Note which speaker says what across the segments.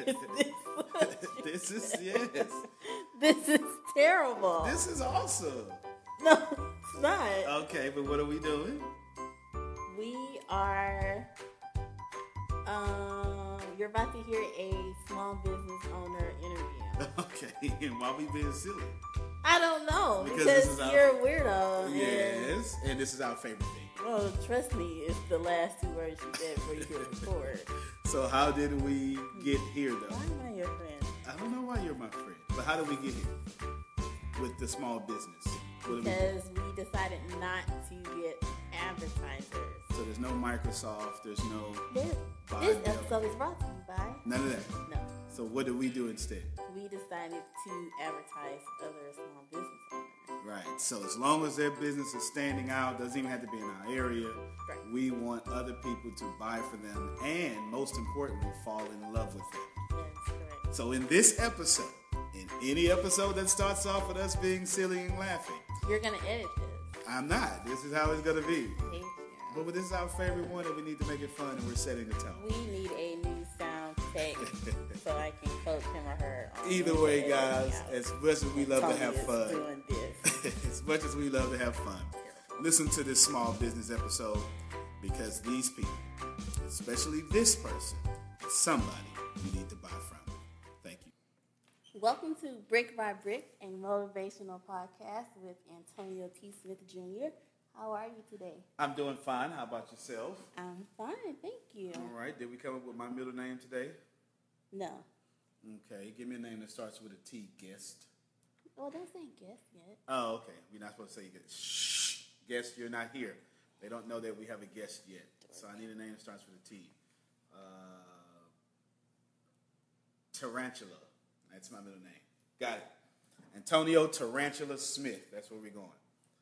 Speaker 1: This is, yes.
Speaker 2: This is terrible.
Speaker 1: This is awesome.
Speaker 2: No, it's not.
Speaker 1: Okay, but what are we doing?
Speaker 2: We are. You're about to hear a small business owner interview.
Speaker 1: Okay, and why we being silly?
Speaker 2: I don't know
Speaker 1: Because
Speaker 2: you're a weirdo.
Speaker 1: Yes, and this is our favorite thing.
Speaker 2: Well, trust me, it's the last 2 words you said before you hit record.
Speaker 1: So how did we get here, though?
Speaker 2: Why am I your friend?
Speaker 1: I don't know why you're my friend, but how did we get here with the small business?
Speaker 2: Because we decided not to get advertisers.
Speaker 1: So there's no Microsoft, there's no...
Speaker 2: This episode is brought to you by...
Speaker 1: None of that?
Speaker 2: No.
Speaker 1: So what did we do instead?
Speaker 2: We decided to advertise other small business owners.
Speaker 1: Right. So as long as their business is standing out, doesn't even have to be in our area,
Speaker 2: right.
Speaker 1: We want other people to buy for them and, most importantly, fall in love with them.
Speaker 2: That's correct.
Speaker 1: So in this episode, in any episode that starts off with us being silly and laughing...
Speaker 2: You're going to edit this.
Speaker 1: I'm not. This is how it's going to be.
Speaker 2: Thank you.
Speaker 1: But this is our favorite one, and we need to make it fun, and we're setting the tone.
Speaker 2: We need a new sound tech so I can coach him or her.
Speaker 1: Either way, guys, as much as we love to have fun,
Speaker 2: doing this.
Speaker 1: as much as we love to have fun, listen to this small business episode because these people, especially this person, is somebody you need to buy from. Thank you.
Speaker 2: Welcome to Brick by Brick, a motivational podcast with Antonio T. Smith Jr. How are you today?
Speaker 1: I'm doing fine. How about yourself?
Speaker 2: I'm fine, thank you.
Speaker 1: All right. Did we come up with my middle name today?
Speaker 2: No.
Speaker 1: Okay. Give me a name that starts with a T. Guest.
Speaker 2: Oh, don't say guest yet.
Speaker 1: Oh, okay. We're not supposed to say shh. Guest, you're not here. They don't know that we have a guest yet. So I need a name that starts with a T. Tarantula. That's my middle name. Got it. Antonio Tarantula Smith. That's where we're going.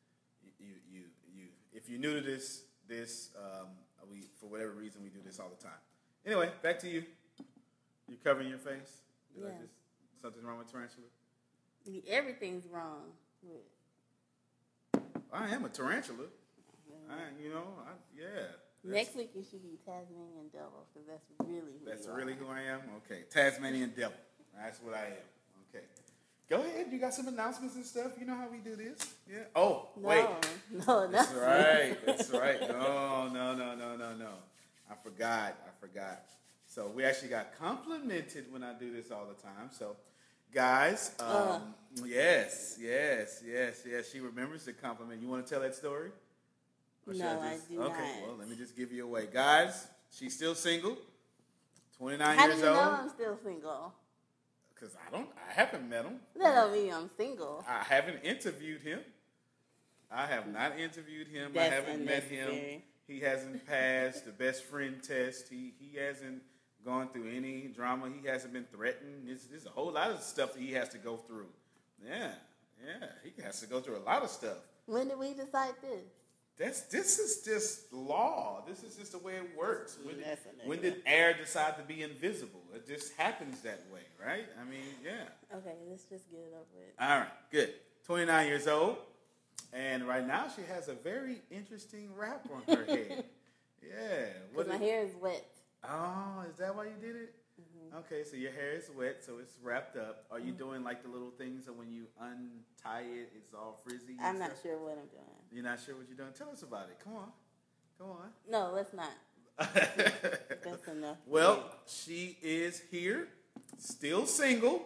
Speaker 1: If you're new to this, we for whatever reason we do this all the time. Anyway, back to you. You covering your face?
Speaker 2: Yeah.
Speaker 1: Something wrong with tarantula?
Speaker 2: Everything's wrong with.
Speaker 1: I am a tarantula. Yeah.
Speaker 2: Next week it should be Tasmanian Devil because that's really
Speaker 1: who I am. Okay, Tasmanian Devil. That's what I am. Okay. Go ahead. You got some announcements and stuff. You know how we do this. Yeah. Oh,
Speaker 2: no,
Speaker 1: wait.
Speaker 2: No,
Speaker 1: that's right. That's right. No. I forgot. So we actually got complimented when I do this all the time. So, guys, yes. She remembers the compliment. You want to tell that story?
Speaker 2: No, I do not.
Speaker 1: Okay, well, let me just give you away. Guys, she's still single, 29
Speaker 2: How
Speaker 1: years
Speaker 2: do you
Speaker 1: old.
Speaker 2: know I'm still single?
Speaker 1: Because I haven't met him.
Speaker 2: That don't mean I'm single.
Speaker 1: I haven't interviewed him. I have not interviewed him.
Speaker 2: That's
Speaker 1: I haven't met him. He hasn't passed the best friend test. He hasn't gone through any drama. He hasn't been threatened. There's a whole lot of stuff that he has to go through. Yeah. He has to go through a lot of stuff.
Speaker 2: When did we decide this?
Speaker 1: This is just law. This is just the way it works. When did air decide to be invisible? It just happens that way, right? I mean, yeah.
Speaker 2: Okay, let's just get it over with.
Speaker 1: All right, good. 29 years old, and right now she has a very interesting wrap on her head. Yeah.
Speaker 2: Because my hair is wet.
Speaker 1: Oh, is that why you did it?
Speaker 2: Mm-hmm.
Speaker 1: Okay, so your hair is wet, so it's wrapped up. Are you doing like the little things that when you untie it, it's all frizzy?
Speaker 2: I'm not sure what I'm doing.
Speaker 1: You're not sure what you're doing? Tell us about it. Come on.
Speaker 2: No, let's not. That's enough.
Speaker 1: Well, she is here, still single.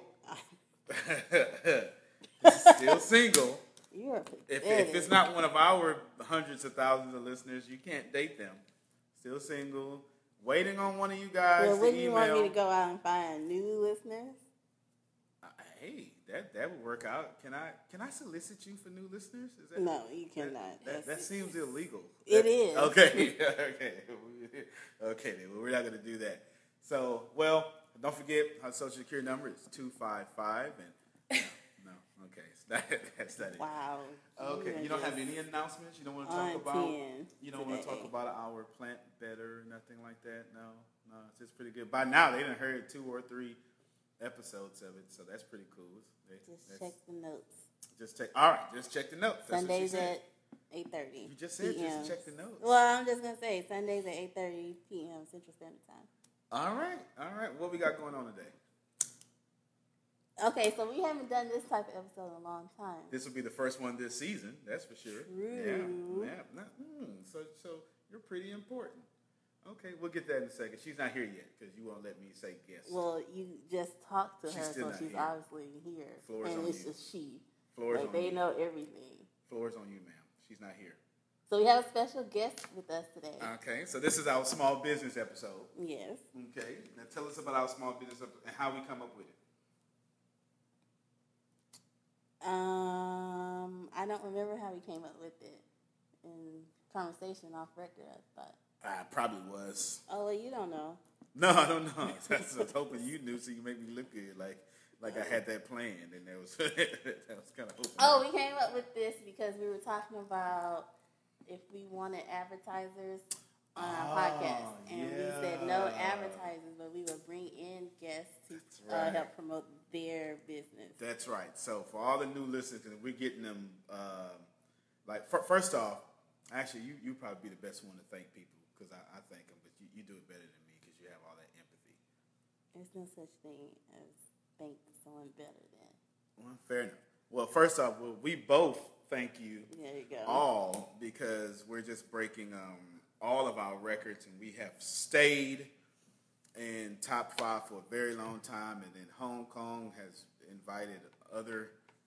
Speaker 1: Still single. If it's not one of our hundreds of thousands of listeners, you can't date them. Still single. Waiting on one of you guys to email.
Speaker 2: Wouldn't you want me to go out and find new listeners?
Speaker 1: Hey, that would work out. Can I solicit you for new listeners?
Speaker 2: No, you cannot.
Speaker 1: That seems illegal.
Speaker 2: It is.
Speaker 1: Okay. Okay. Then we're not going to do that. So, don't forget our social security number is 255 and no. Okay, that's not it.
Speaker 2: Wow.
Speaker 1: Okay, you don't have any announcements? You don't want to talk about? You don't want to talk about our plant better, nothing like that? No, it's just pretty good. By now, they done heard 2 or 3 episodes of it, so that's pretty cool.
Speaker 2: Check the notes.
Speaker 1: Just check the notes. That's
Speaker 2: Sundays at 8:30.
Speaker 1: You just said just check the notes.
Speaker 2: Well, I'm just gonna say Sundays at 8:30 p.m. Central Standard Time.
Speaker 1: All right. What we got going on today?
Speaker 2: Okay, so we haven't done this type of episode in a long time.
Speaker 1: This will be the first one this season, that's for sure.
Speaker 2: True.
Speaker 1: Yeah. So you're pretty important. Okay, we'll get that in a second. She's not here yet because you won't let me say guest.
Speaker 2: Well, you just talked to
Speaker 1: She's
Speaker 2: her,
Speaker 1: still
Speaker 2: so
Speaker 1: not
Speaker 2: she's
Speaker 1: here.
Speaker 2: obviously here.
Speaker 1: Floor's
Speaker 2: and
Speaker 1: on
Speaker 2: it's
Speaker 1: you.
Speaker 2: just she.
Speaker 1: Floor's
Speaker 2: like,
Speaker 1: on
Speaker 2: they
Speaker 1: you.
Speaker 2: know everything.
Speaker 1: Floor's on you, ma'am. She's not here.
Speaker 2: So we have a special guest with us today.
Speaker 1: Okay, so this is our small business episode.
Speaker 2: Yes.
Speaker 1: Okay, now tell us about our small business and how we come up with it.
Speaker 2: I don't remember how we came up with it in conversation off record, I thought.
Speaker 1: I probably was.
Speaker 2: Oh, well, you don't know.
Speaker 1: No, I don't know. I was hoping you knew so you make me look good, like I had that planned, and that was that was kind of hoping.
Speaker 2: Oh, we came up with this because we were talking about if we wanted advertisers on our podcast, and we said no advertisers, but we would bring in guests to help promote their business.
Speaker 1: That's right. So for all the new listeners, we're getting them. First off, actually, you probably be the best one to thank people because I thank them, but you do it better than me because you have all that empathy.
Speaker 2: There's no such thing as thank someone better than.
Speaker 1: Well, fair enough. Well, first off, we both thank you.
Speaker 2: There you go.
Speaker 1: All because we're just breaking all of our records, and we have stayed in top 5 for a very long time, and then Hong Kong has invited other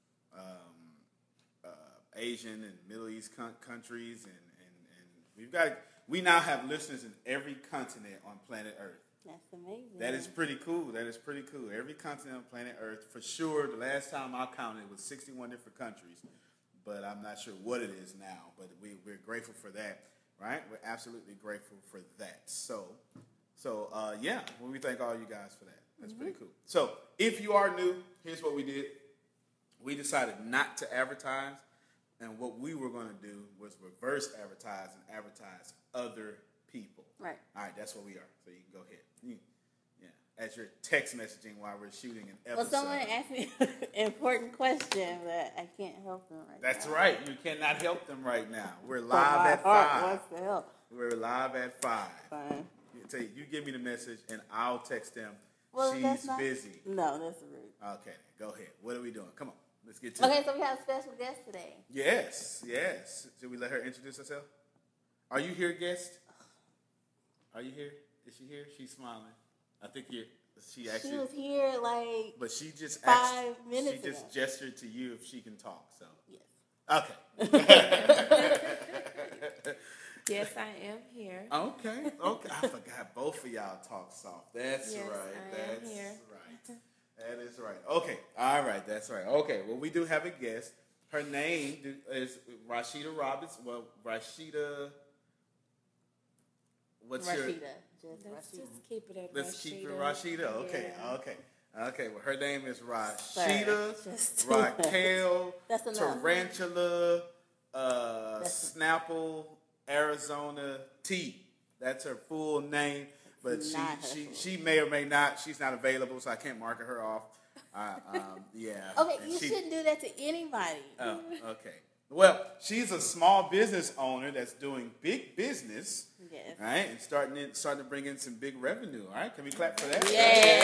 Speaker 1: Asian and Middle East countries, and we now have listeners in every continent on planet Earth.
Speaker 2: That's amazing.
Speaker 1: That is pretty cool. Every continent on planet Earth, for sure. The last time I counted, it was 61 different countries, but I'm not sure what it is now. But we're grateful for that, right? We're absolutely grateful for that. So we thank all you guys for that. That's pretty cool. So if you are new, here's what we did. We decided not to advertise, and what we were going to do was reverse advertise and advertise other people.
Speaker 2: Right.
Speaker 1: All right, that's what we are. So you can go ahead. As you're text messaging while we're shooting an episode.
Speaker 2: Well, someone asked me an important question, but I can't help them right now.
Speaker 1: That's right. You cannot help them right now. We're live at 5.
Speaker 2: Wants to help.
Speaker 1: We're live at 5.
Speaker 2: Fine.
Speaker 1: You give me the message, and I'll text them.
Speaker 2: Well,
Speaker 1: she's busy.
Speaker 2: No, that's rude.
Speaker 1: Okay, go ahead. What are we doing? Come on. Let's get to it.
Speaker 2: Okay, so we have a special guest today.
Speaker 1: Yes. Should we let her introduce herself? Are you here, guest? Are you here? Is she here? She's smiling. I think she
Speaker 2: was here
Speaker 1: but she just
Speaker 2: 5 minutes
Speaker 1: She just gestured to you if she can talk. So
Speaker 2: yes.
Speaker 1: Okay.
Speaker 3: Yes, I am here.
Speaker 1: Okay. I forgot both of y'all talk soft. That's
Speaker 3: yes,
Speaker 1: right.
Speaker 3: I am here.
Speaker 1: Right. That is right. Okay. All right. That's right. Okay. Well, we do have a guest. Her name is Rashida Roberts. Well, Rashida. What's
Speaker 2: Rashida.
Speaker 1: your?
Speaker 3: Let's just keep it at
Speaker 1: Let's
Speaker 3: Rashida.
Speaker 1: keep it Rashida. Okay.
Speaker 3: Yeah.
Speaker 1: Okay. Well, her name is Rashida
Speaker 2: Just
Speaker 1: Raquel
Speaker 2: That's enough.
Speaker 1: Tarantula Snapple Arizona T. That's her full name. But she may or may not. She's not available, so I can't mark her off. Yeah.
Speaker 2: Okay, you shouldn't do that to anybody.
Speaker 1: Oh, okay. Well, she's a small business owner that's doing big business.
Speaker 2: Yes.
Speaker 1: Right? And starting to bring in some big revenue. All right? Can we clap for that?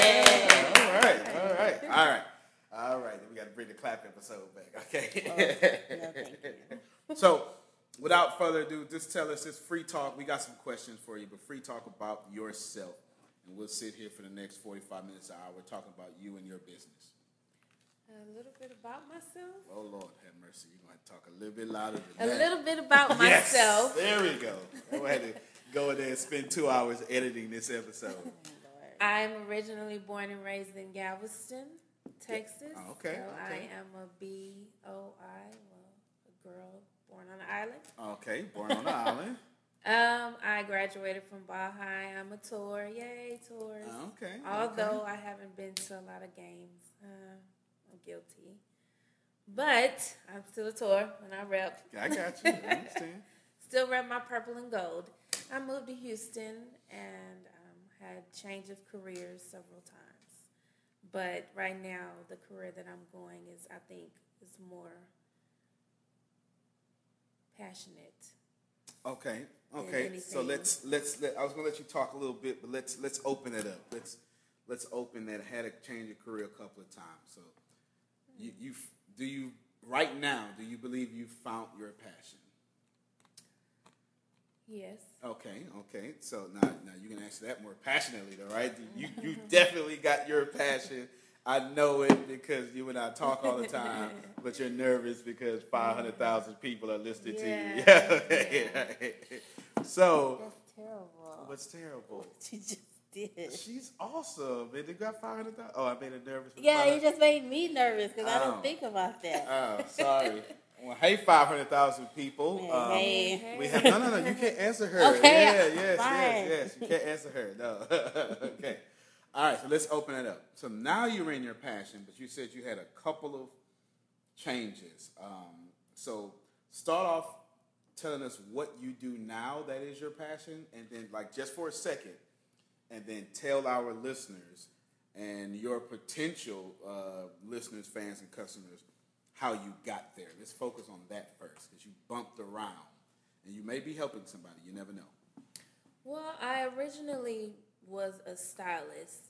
Speaker 2: Yeah.
Speaker 1: All right. Then we got to bring the clap episode back. Okay.
Speaker 2: No, thank you.
Speaker 1: So, without further ado, just tell us, it's free talk. We got some questions for you, but free talk about yourself. And we'll sit here for the next 45 minutes an hour talking about you and your business.
Speaker 3: A little bit about myself.
Speaker 1: Oh, Lord, have mercy. You're going to talk a little bit louder than
Speaker 3: A
Speaker 1: that.
Speaker 3: little bit about
Speaker 1: Yes,
Speaker 3: myself.
Speaker 1: there we go. I had to go in there and spend 2 hours editing this episode.
Speaker 3: I'm originally born and raised in Galveston, Texas.
Speaker 1: Oh, okay.
Speaker 3: So I am a BOI, a girl born on the island.
Speaker 1: Okay, born on the island.
Speaker 3: I graduated from Ball High. I'm a tour. Yay, tours.
Speaker 1: Okay.
Speaker 3: Although I haven't been to a lot of games. I'm guilty. But I'm still a tour and I rep.
Speaker 1: I got you. I understand.
Speaker 3: Still rep my purple and gold. I moved to Houston and had change of careers several times. But right now, the career that I'm going is more passionate. Okay. So let's I was gonna let you talk a little bit, but let's open it up.
Speaker 1: let's open that had a change of career a couple of times. So, right now, do you believe you found your passion?
Speaker 3: Yes.
Speaker 1: Okay. So now you can answer that more passionately, though, right? You definitely got your passion. I know it because you and I talk all the time, but you're nervous because 500,000 people are listening to you. Yeah. Okay. Right. So
Speaker 2: That's terrible.
Speaker 1: what's terrible?
Speaker 2: What she just did.
Speaker 1: She's awesome, and you got 500,000. Oh, I made her nervous.
Speaker 2: Yeah, you just made me nervous because I don't think about that.
Speaker 1: Oh, sorry. Well, hey, 500,000 people.
Speaker 2: Hey.
Speaker 1: We have no. You can't answer her.
Speaker 2: Okay,
Speaker 1: Yes. You can't answer her. No. Okay. All right. So let's open it up. So now you're in your passion, but you said you had a couple of changes. So start off telling us what you do now that is your passion, and then just for a second, and then tell our listeners and your potential listeners, fans, and customers how you got there. Let's focus on that first, because you bumped around, and you may be helping somebody. You never know.
Speaker 3: Well, I originally was a stylist.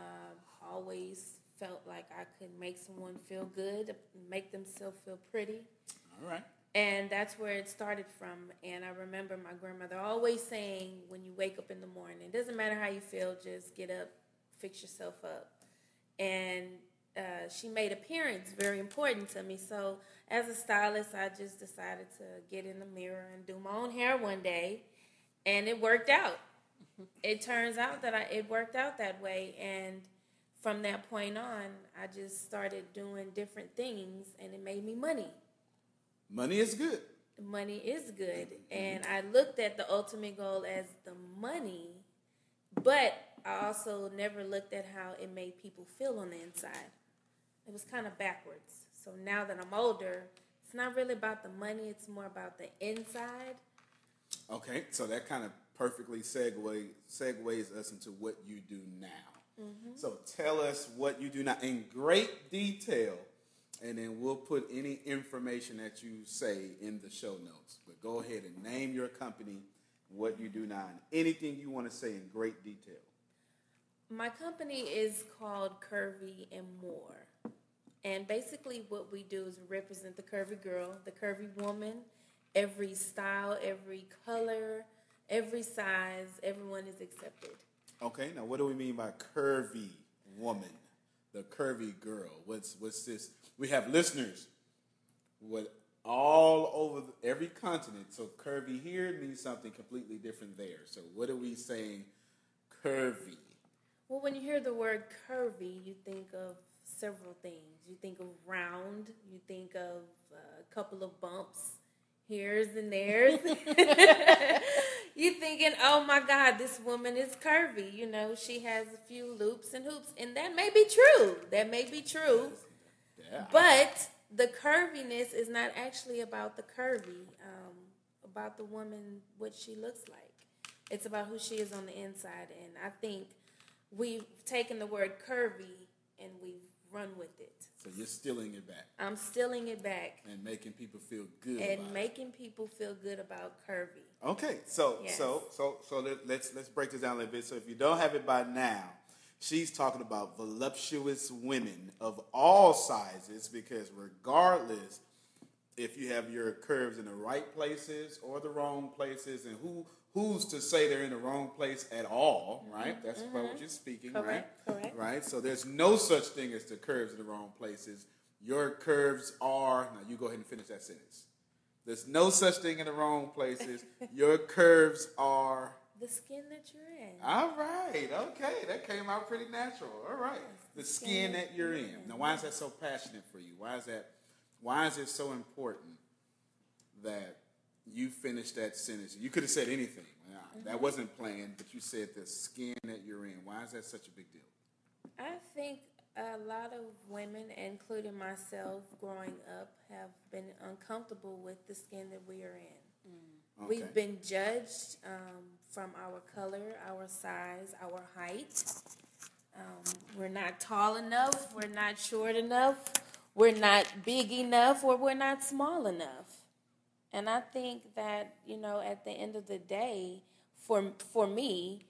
Speaker 3: Always felt like I could make someone feel good, make themselves feel pretty.
Speaker 1: All right.
Speaker 3: And that's where it started from. And I remember my grandmother always saying, when you wake up in the morning, it doesn't matter how you feel, just get up, fix yourself up. And she made appearance very important to me. So as a stylist, I just decided to get in the mirror and do my own hair one day. And it worked out. It turns out that it worked out that way. And from that point on, I just started doing different things, and it made me money.
Speaker 1: Money is good.
Speaker 3: Money is good. And I looked at the ultimate goal as the money, but I also never looked at how it made people feel on the inside. It was kind of backwards. So now that I'm older, it's not really about the money, it's more about the inside.
Speaker 1: Okay, so that kind of perfectly segues us into what you do now. Mm-hmm. So tell us what you do now in great detail, and then we'll put any information that you say in the show notes. But go ahead and name your company, what you do now, and anything you want to say in great detail.
Speaker 3: My company is called Curvy and More. And basically what we do is represent the curvy girl, the curvy woman, every style, every color, every size, everyone is accepted.
Speaker 1: Okay, now what do we mean by curvy woman, the curvy girl? What's this? We have listeners all over every continent. So curvy here means something completely different there. So what are we saying curvy?
Speaker 3: Well, when you hear the word curvy, you think of several things. You think of round. You think of a couple of bumps, here's and there's. You thinking, oh my God, this woman is curvy. You know, she has a few loops and hoops. And that may be true. Yeah. But the curviness is not actually about the curvy, about the woman, what she looks like. It's about who she is on the inside. And I think we've taken the word curvy and we've run with it.
Speaker 1: So you're stealing it back.
Speaker 3: I'm stealing it back.
Speaker 1: And making people feel good
Speaker 3: people feel good about curvy.
Speaker 1: Okay, so
Speaker 3: yes.
Speaker 1: so let's break this down a little bit. So if you don't have it by now, she's talking about voluptuous women of all sizes, because regardless if you have your curves in the right places or the wrong places, and who's to say they're in the wrong place at all, right? That's about what you're speaking,
Speaker 3: Correct.
Speaker 1: Right? So there's no such thing as the curves in the wrong places. Your curves are, now you go ahead and finish that sentence. There's no such thing in the wrong places. Your curves are
Speaker 3: the skin that you're in.
Speaker 1: All right. Okay. That came out pretty natural. All right. The skin that you're in. Now, why is that so passionate for you? Why is it so important that you finish that sentence? You could have said anything. That wasn't planned, but you said the skin that you're in. Why is that such a big deal?
Speaker 3: I think a lot of women, including myself, growing up, have been uncomfortable with the skin that we are in. Okay. We've been judged from our color, our size, our height. We're not tall enough. We're not short enough. We're not big enough, or we're not small enough. And I think that, at the end of the day, for me,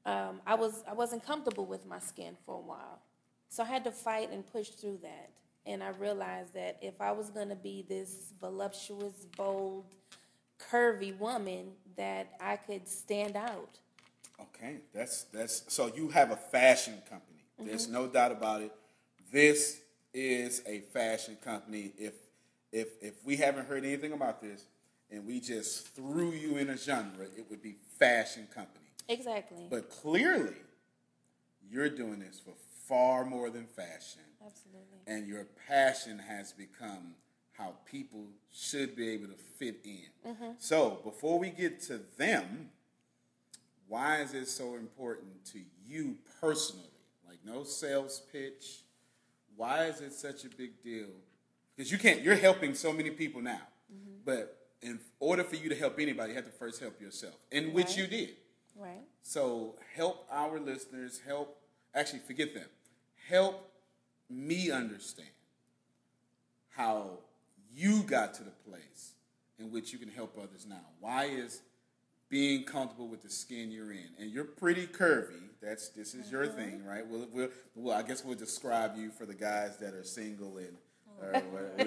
Speaker 3: I wasn't comfortable with my skin for a while, so I had to fight and push through that. And I realized that if I was going to be this voluptuous, bold, curvy woman, that I could stand out.
Speaker 1: Okay, that's so you have a fashion company. There's no doubt about it. This is a fashion company. If we haven't heard anything about this and we just threw you in a genre, it would be fashion company.
Speaker 3: Exactly.
Speaker 1: But clearly, you're doing this for far more than fashion.
Speaker 3: Absolutely.
Speaker 1: And your passion has become how people should be able to fit in. So before we get to them, why is it so important to you personally? Like no sales pitch. Why is it such a big deal? Because you're helping so many people now. But in order for you to help anybody, you have to first help yourself. In which you did.
Speaker 3: Right.
Speaker 1: So help our listeners, forget them. Help me understand how you got to the place in which you can help others now. Why is being comfortable with the skin you're in, and you're pretty curvy. This is your thing, right? Well, I guess we'll describe you for the guys that are single and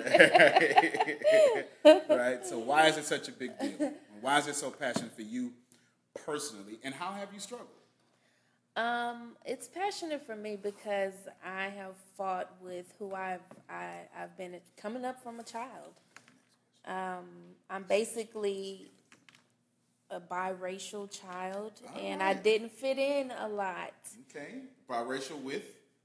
Speaker 1: right. So why is it such a big deal? Why is it so passionate for you personally, and how have you struggled?
Speaker 3: It's passionate for me because I have fought with who I've been coming up from a child. I'm basically a biracial child, and I didn't fit in a lot.
Speaker 1: Okay, biracial with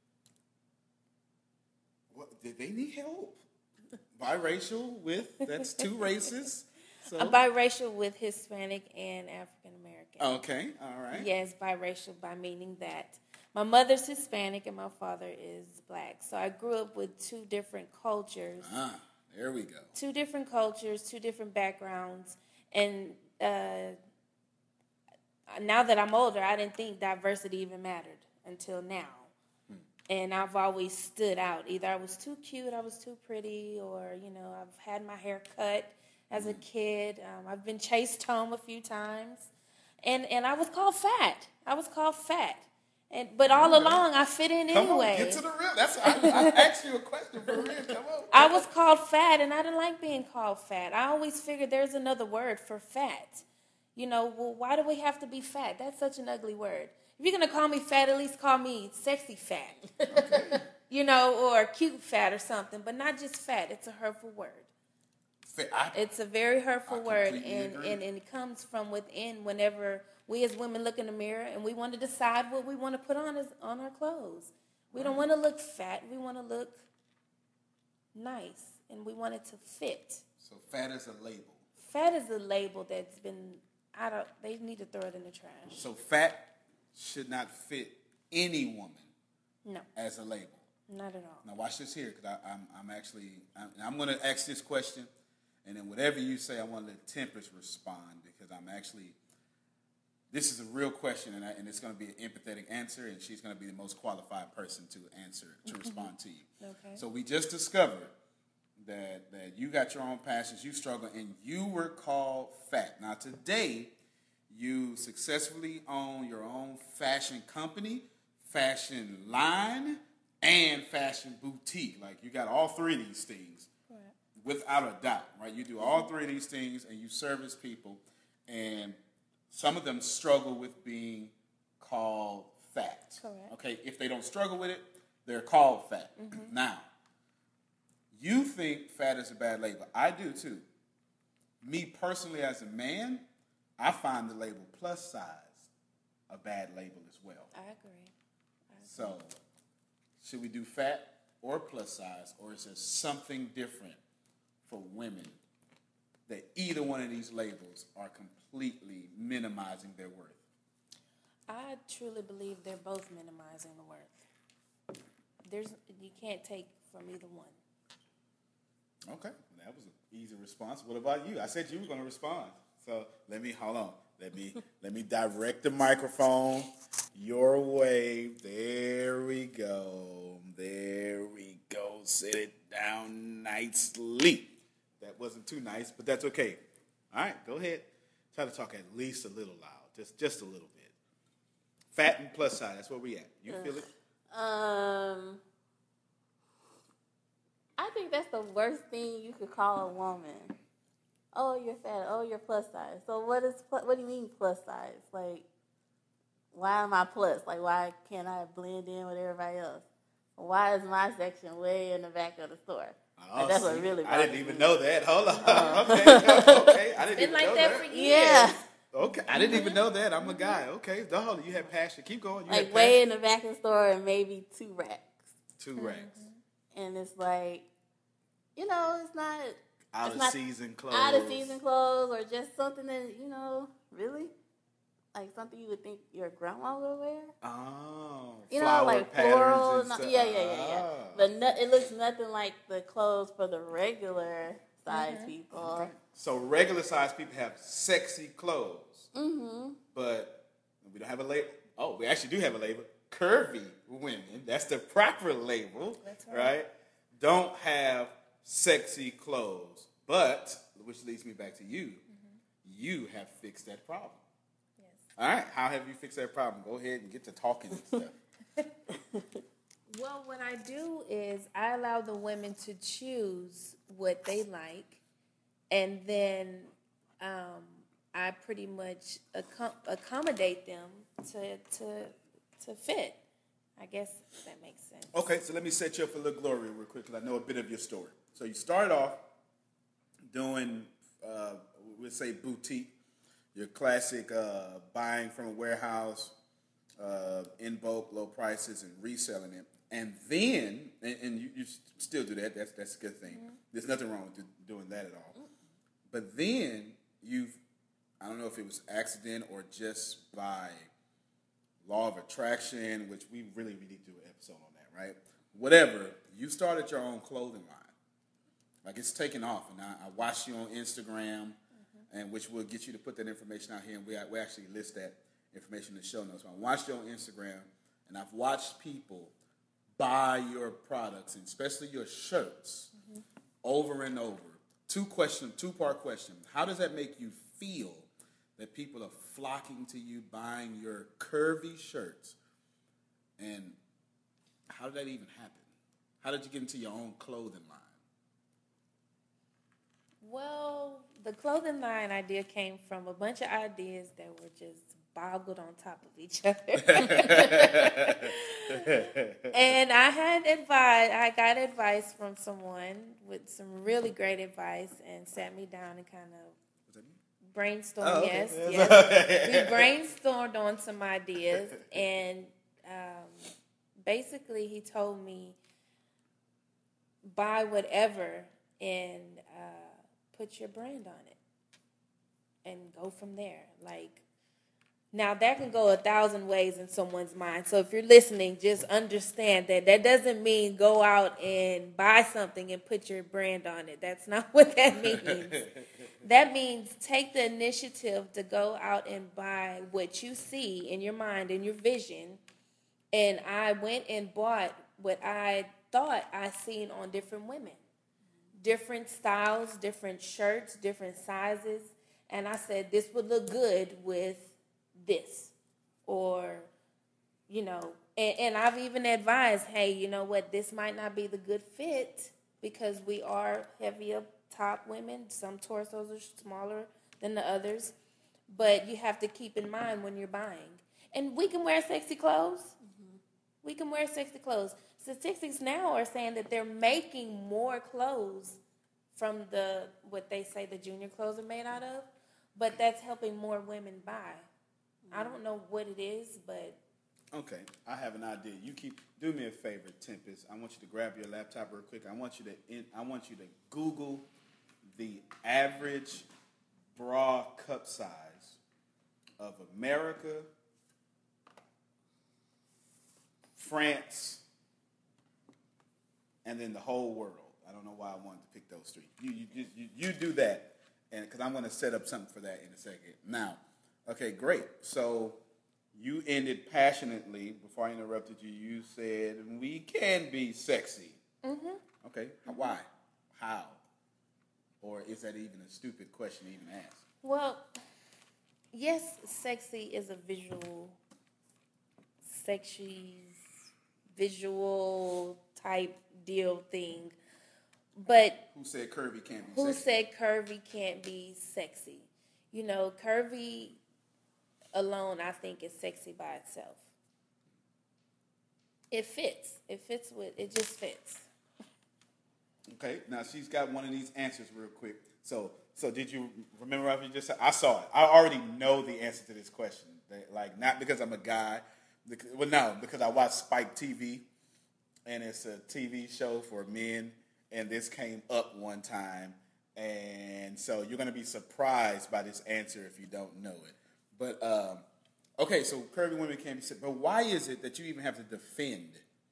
Speaker 1: what? Did they need help? Biracial with that's two races. So
Speaker 3: I'm biracial with Hispanic and African American.
Speaker 1: Okay, all right.
Speaker 3: Yes, biracial by meaning that my mother's Hispanic and my father is black. So I grew up with two different cultures.
Speaker 1: There we go.
Speaker 3: Two different cultures, two different backgrounds, and now that I'm older, I didn't think diversity even mattered until now. And I've always stood out. Either I was too cute, I was too pretty, or, I've had my hair cut as a kid. I've been chased home a few times. And I was called fat. But all along, I fit in
Speaker 1: Come
Speaker 3: anyway.
Speaker 1: on, get to the real. I asked you a question for real. Come on.
Speaker 3: I was called fat, and I didn't like being called fat. I always figured there's another word for fat. Well, why do we have to be fat? That's such an ugly word. If you're going to call me fat, at least call me sexy fat.
Speaker 1: Okay.
Speaker 3: Or cute fat or something, but not just fat. It's a hurtful word. It's a very hurtful word, and it comes from within whenever we as women look in the mirror and we want to decide what we want to put on our clothes. We don't want to look fat. We want to look nice, and we want it to fit.
Speaker 1: So fat is a label.
Speaker 3: Fat is a label that's been, they need to throw it in the trash.
Speaker 1: So fat should not fit any woman as a label.
Speaker 3: Not at all.
Speaker 1: Now watch this here, because I'm going to ask this question, and then whatever you say, I want to let Tempest respond, because this is a real question, and it's going to be an empathetic answer, and she's going to be the most qualified person to answer, to respond to you.
Speaker 3: Okay.
Speaker 1: So we just discovered that you got your own passions, you struggle, and you were called fat. Now today, you successfully own your own fashion company, fashion line, and fashion boutique. Like, you got all three of these things.
Speaker 3: Correct.
Speaker 1: Without a doubt, right? You do all three of these things, and you service people, and some of them struggle with being called fat.
Speaker 3: Correct.
Speaker 1: Okay, if they don't struggle with it, they're called fat. Now, you think fat is a bad label. I do too. Me personally, as a man, I find the label plus size a bad label as well.
Speaker 3: I agree.
Speaker 1: So, should we do fat or plus size, or is there something different for women that either one of these labels are completely minimizing their worth?
Speaker 3: I truly believe they're both minimizing the worth. You can't take from either one.
Speaker 1: Okay, that was an easy response. What about you? I said you were going to respond. So hold on. Let me direct the microphone your way. There we go. Sit it down nicely. That wasn't too nice, but that's okay. All right, go ahead. Try to talk at least a little loud, just a little bit. Fat and plus size. That's where we at. You feel it?
Speaker 2: I think that's the worst thing you could call a woman. Oh, you're fat. Oh, you're plus size. So what do you mean plus size? Like, why am I plus? Like, why can't I blend in with everybody else? Why is my section way in the back of the store?
Speaker 1: Oh,
Speaker 2: like, that's what really
Speaker 1: I didn't
Speaker 2: bothers
Speaker 1: even
Speaker 2: me.
Speaker 1: know that. Hold on. Okay. I didn't
Speaker 3: Been
Speaker 1: even
Speaker 3: like
Speaker 1: know
Speaker 3: that
Speaker 1: that.
Speaker 3: for years.
Speaker 2: Yeah.
Speaker 1: Okay. I didn't even know that. I'm a guy. Okay. Hold on. You had passion. Keep going. You
Speaker 2: Like,
Speaker 1: had
Speaker 2: way
Speaker 1: passion.
Speaker 2: in the back of the store and maybe 2 racks.
Speaker 1: 2 racks.
Speaker 2: And it's like, it's not...
Speaker 1: Out
Speaker 2: it's
Speaker 1: of
Speaker 2: not
Speaker 1: season clothes.
Speaker 2: Out of season clothes or just something that, really? Like something you would think your grandma would wear?
Speaker 1: Oh.
Speaker 2: Flower
Speaker 1: like
Speaker 2: patterns floral.
Speaker 1: and stuff.
Speaker 2: Yeah. But it looks nothing like the clothes for the regular size people.
Speaker 1: Okay. So regular size people have sexy clothes.
Speaker 2: Mm-hmm.
Speaker 1: But we don't have a label. Oh, we actually do have a label. Curvy women. That's the proper label.
Speaker 3: That's
Speaker 1: right? Don't have sexy clothes. But, which leads me back to you. You have fixed that problem.
Speaker 3: Yes.
Speaker 1: All right. How have you fixed that problem? Go ahead and get to talking and stuff.
Speaker 3: Well, what I do is I allow the women to choose what they like, and then I pretty much accommodate them to fit. I guess that makes sense.
Speaker 1: Okay, so let me set you up for a little glory real quick because I know a bit of your story. So you started off doing, we'll say boutique, your classic buying from a warehouse in bulk, low prices, and reselling it. And then, and you still do that, that's a good thing. Mm-hmm. There's nothing wrong with doing that at all. Mm-hmm. But then I don't know if it was accident or just by law of attraction, which we really need to do an episode on that, right? Whatever, you started your own clothing line. Like, it's taken off, and I watched you on Instagram, and which will get you to put that information out here, and we actually list that information in the show notes. So I watched you on Instagram, and I've watched people buy your products, and especially your shirts, over and over. Two-part question. How does that make you feel that people are flocking to you, buying your curvy shirts? And how did that even happen? How did you get into your own clothing line?
Speaker 3: Well, the clothing line idea came from a bunch of ideas that were just boggled on top of each other. And I got advice from someone with some really great advice and sat me down and kind of brainstormed.
Speaker 1: Oh, okay.
Speaker 3: Yes. We brainstormed on some ideas, and basically he told me, buy whatever and put your brand on it and go from there. Like, now that can go 1,000 ways in someone's mind. So if you're listening, just understand that doesn't mean go out and buy something and put your brand on it. That's not what that means. That means take the initiative to go out and buy what you see in your mind, in your vision. And I went and bought what I thought I seen on different women. Different styles, different shirts, different sizes. And I said, this would look good with this. Or, and I've even advised, hey, you know what, this might not be the good fit because we are heavy up top women. Some torsos are smaller than the others. But you have to keep in mind when you're buying. And we can wear sexy clothes. Mm-hmm. We can wear sexy clothes. Statistics now are saying that they're making more clothes from what they say the junior clothes are made out of, but that's helping more women buy. I don't know what it is, but...
Speaker 1: Okay, I have an idea. Do me a favor, Tempest. I want you to grab your laptop real quick. I want you to Google the average bra cup size of America, France, and then the whole world. I don't know why I wanted to pick those three. You do that, and because I'm going to set up something for that in a second. Now, okay, great. So you ended passionately. Before I interrupted you, you said we can be sexy. Mm-hmm. Okay, why? How? Or is that even a stupid question to even ask?
Speaker 3: Well, yes, sexy is a visual sexy visual type deal thing. But
Speaker 1: who said curvy can't be
Speaker 3: who
Speaker 1: sexy?
Speaker 3: said curvy can't be sexy? You know, curvy alone, I think, is sexy by itself. It fits. It just fits.
Speaker 1: Okay, now she's got one of these answers real quick. So did you remember what you just said? I saw it. I already know the answer to this question. Like, not because I'm a guy. Because I watch Spike TV, and it's a TV show for men, and this came up one time. And so you're going to be surprised by this answer if you don't know it. But, okay, so curvy women can't be sexy. But why is it that you even have to defend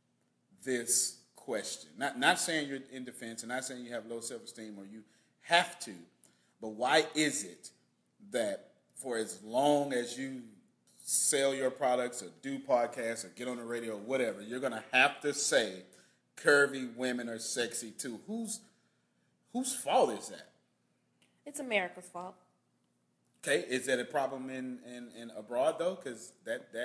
Speaker 1: this question? Not saying you're in defense, and not saying you have low self-esteem or you have to, but why is it that for as long as you sell your products or do podcasts or get on the radio or whatever, you're going to have to say curvy women are sexy too? Whose fault is that?
Speaker 3: It's America's fault.
Speaker 1: Okay, is that a problem in abroad though? Because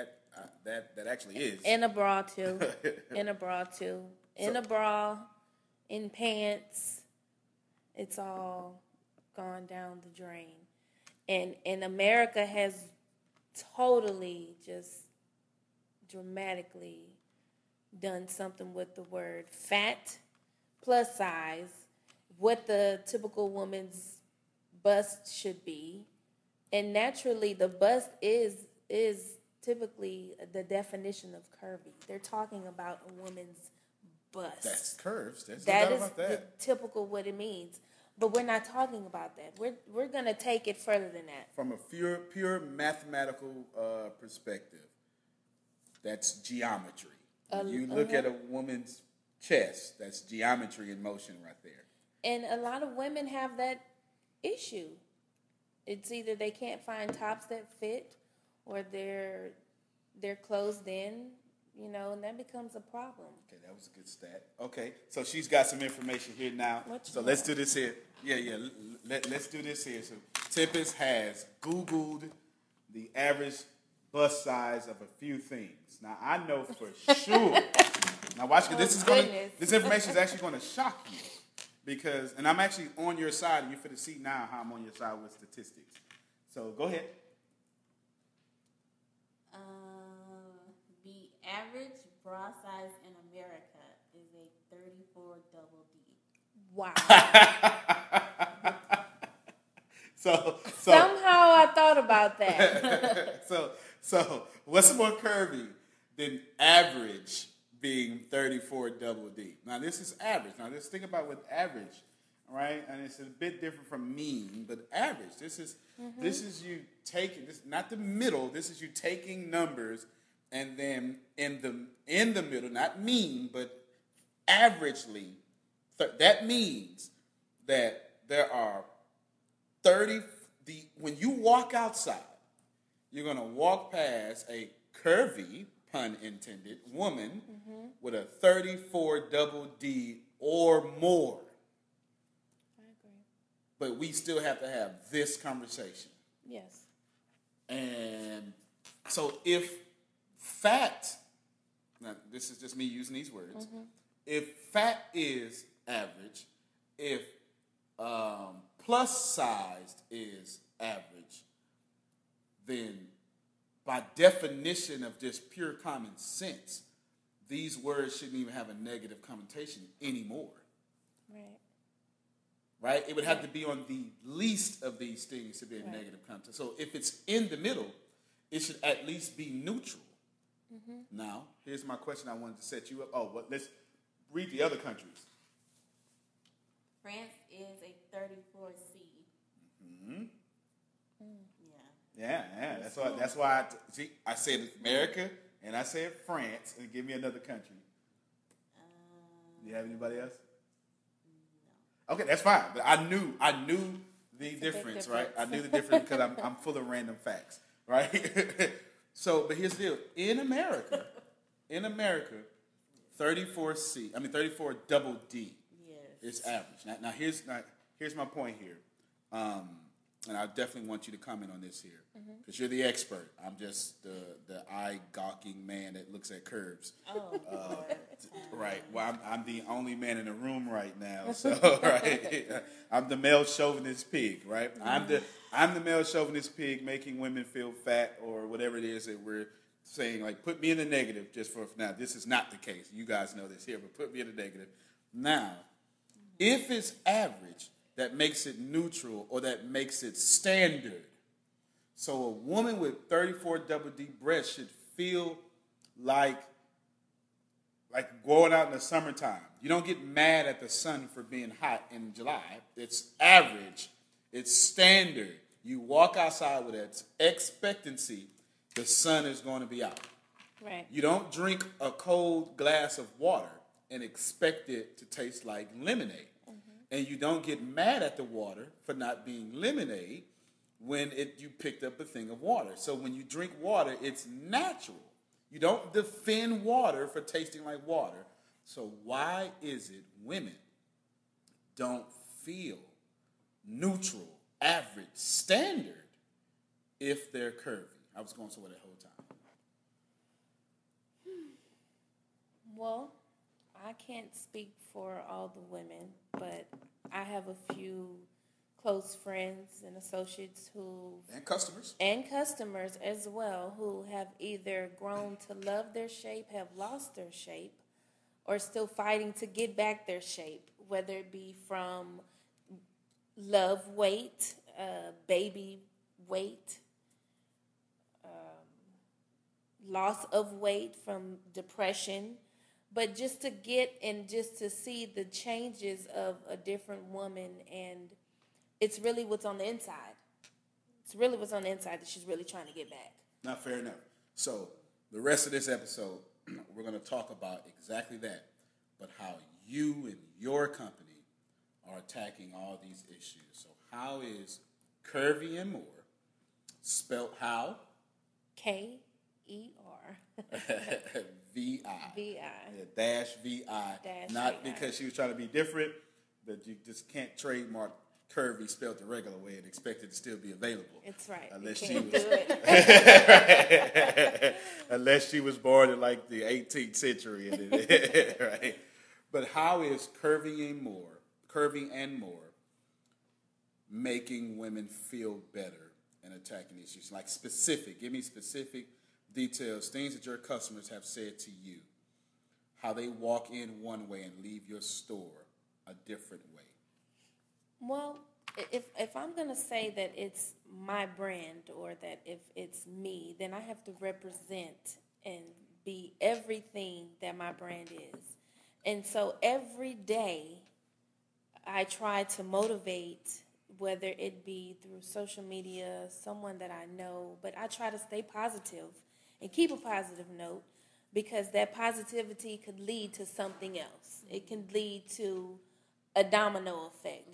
Speaker 1: that actually is.
Speaker 3: In a bra too. In a bra too. In a bra, in pants. It's all gone down the drain. And America has totally just dramatically done something with the word fat, plus size, what the typical woman's bust should be. And naturally, the bust is typically the definition of curvy. They're talking about a woman's bust.
Speaker 1: That's curves. There's
Speaker 3: That
Speaker 1: no doubt
Speaker 3: is
Speaker 1: about that.
Speaker 3: the typical what it means. But we're not talking about that. We're gonna take it further than that.
Speaker 1: From a pure mathematical perspective, that's geometry. When you look at a woman's chest, that's geometry in motion right there.
Speaker 3: And a lot of women have that issue. It's either they can't find tops that fit, or they're closed in, and that becomes a problem.
Speaker 1: Okay, that was a good stat. Okay, so she's got some information here now. Let's do this here. Yeah. Let's do this here. So Tempest has Googled the average bust size of a few things. Now I know for sure. Now watch, this information is actually going to shock you. Because, and I'm actually on your side, and you're going to see now how I'm on your side with statistics. So go ahead.
Speaker 2: The average bra size in America is a 34 double D.
Speaker 3: Wow.
Speaker 1: So
Speaker 3: somehow I thought about that.
Speaker 1: so what's more curvy than average being 34 double D? Now, this is average. Now, let's think about what average, right? And it's a bit different from mean, but average. This is you taking, this not the middle. This is you taking numbers and then in the middle, not mean, but averagely. That means that there are 30. When you walk outside, you're going to walk past a curvy, pun intended, woman with a 34 double D or more.
Speaker 3: I agree.
Speaker 1: But we still have to have this conversation.
Speaker 3: Yes.
Speaker 1: And so if fat, now this is just me using these words, if fat is average, if plus sized is average, then by definition of just pure common sense, these words shouldn't even have a negative connotation anymore. Right? It would have to be on the least of these things to be a negative connotation. So if it's in the middle, it should at least be neutral. Now, here's my question I wanted to set you up. Let's read the other countries.
Speaker 2: France is a 34C.
Speaker 1: Yeah. That's why I said America and I said France, and give me another country. Do you have anybody else? No. Okay, that's fine. But I knew the difference, right? I knew the difference because I'm full of random facts, right? But here's the deal. In America, 34 double D is average. Now here's my point here. and I definitely want you to comment on this here, because you're the expert. I'm just the eye-gawking man that looks at curves.
Speaker 3: Oh,
Speaker 1: Right. Well, I'm the only man in the room right now. So, right. I'm the male chauvinist pig, right? I'm the male chauvinist pig making women feel fat or whatever it is that we're saying. Like, put me in the negative just for now. This is not the case. You guys know this here, but put me in the negative. Now, if it's average, that makes it neutral or that makes it standard. So a woman with 34 double D breasts should feel like going out in the summertime. You don't get mad at the sun for being hot in July. It's average. It's standard. You walk outside with that expectancy the sun is going to be out.
Speaker 3: right.
Speaker 1: You don't drink a cold glass of water and expect it to taste like lemonade. And you don't get mad at the water for not being lemonade when you picked up a thing of water. So when you drink water, it's natural. You don't defend water for tasting like water. So why is it women don't feel neutral, average, standard if they're curvy? I was going somewhere that whole time.
Speaker 3: Well, I can't speak for all the women, but I have a few close friends and associates
Speaker 1: And customers
Speaker 3: as well who have either grown to love their shape, have lost their shape, or still fighting to get back their shape, whether it be from love weight, baby weight, loss of weight from depression. But just to get and just to see the changes of a different woman, and it's really what's on the inside. It's really what's on the inside that she's really trying to get back.
Speaker 1: Not fair enough. So the rest of this episode, we're going to talk about exactly that, but how you and your company are attacking all these issues. So how is Curvy and More spelled how?
Speaker 3: K-E-R.
Speaker 1: V-I.
Speaker 3: V-I.
Speaker 1: Yeah, dash V-I.
Speaker 3: Dash
Speaker 1: Not
Speaker 3: V-I.
Speaker 1: because she was trying to be different, but you just can't trademark Curvy spelled the regular way and expect it to still be available.
Speaker 3: It's right.
Speaker 1: Unless
Speaker 3: you
Speaker 1: she
Speaker 3: can't
Speaker 1: was,
Speaker 3: do it.
Speaker 1: unless she was born in like the 18th century, right? But how is Curvy and More, making women feel better and attacking issues? Like specific, give me specific details, things that your customers have said to you, how they walk in one way and leave your store a different way.
Speaker 3: Well, if I'm going to say that it's my brand or that if it's me, then I have to represent and be everything that my brand is. And so every day I try to motivate, whether it be through social media, someone that I know, but I try to stay positive and keep a positive note, because that positivity could lead to something else. It can lead to a domino effect,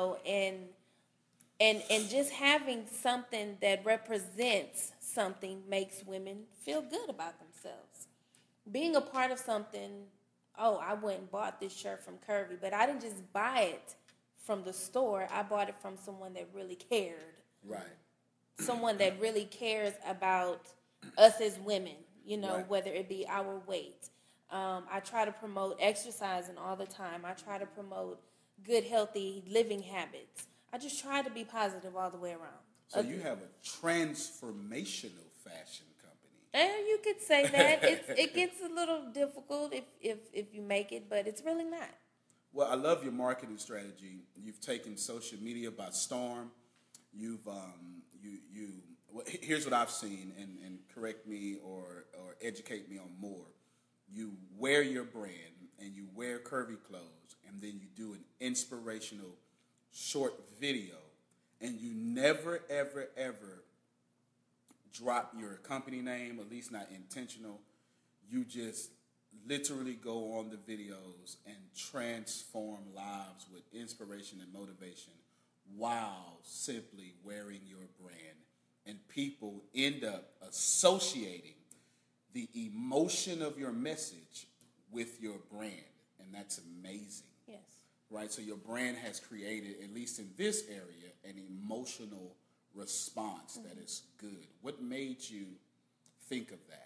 Speaker 3: and just having something that represents something makes women feel good about themselves. Being a part of something, I went and bought this shirt from Curvy, but I didn't just buy it from the store. I bought it from someone that really cared.
Speaker 1: Right.
Speaker 3: Someone that really cares about us as women,
Speaker 1: Right.
Speaker 3: whether it be our weight. I try to promote exercising all the time. I try to promote good, healthy living habits. I just try to be positive all the way around.
Speaker 1: So you have a transformational fashion company.
Speaker 3: And you could say that. It gets a little difficult if you make it, but it's really not.
Speaker 1: Well, I love your marketing strategy. You've taken social media by storm. You've here's what I've seen, and correct me or educate me on more. You wear your brand and you wear Curvy clothes, and then you do an inspirational short video, and you never, ever, ever drop your company name, at least not intentional. You just literally go on the videos and transform lives with inspiration and motivation while simply wearing your brand. And people end up associating the emotion of your message with your brand. And that's amazing.
Speaker 3: Yes.
Speaker 4: right? So your brand has created, at least in this area, an emotional response that is good. What made you think of that?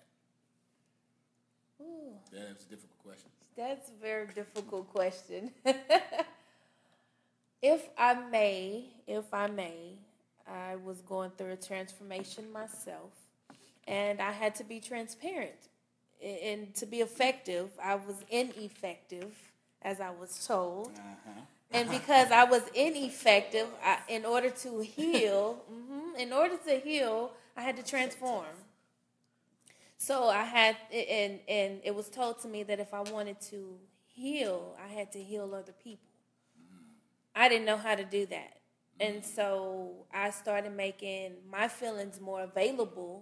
Speaker 3: Ooh,
Speaker 4: That's a difficult question.
Speaker 3: that's a very difficult question. If I may, I was going through a transformation myself, and I had to be transparent. And to be effective, I was ineffective, as I was told. And because I was ineffective, in order to heal, I had to transform. So I had, and it was told to me that if I wanted to heal, I had to heal other people. I didn't know how to do that. And so I started making my feelings more available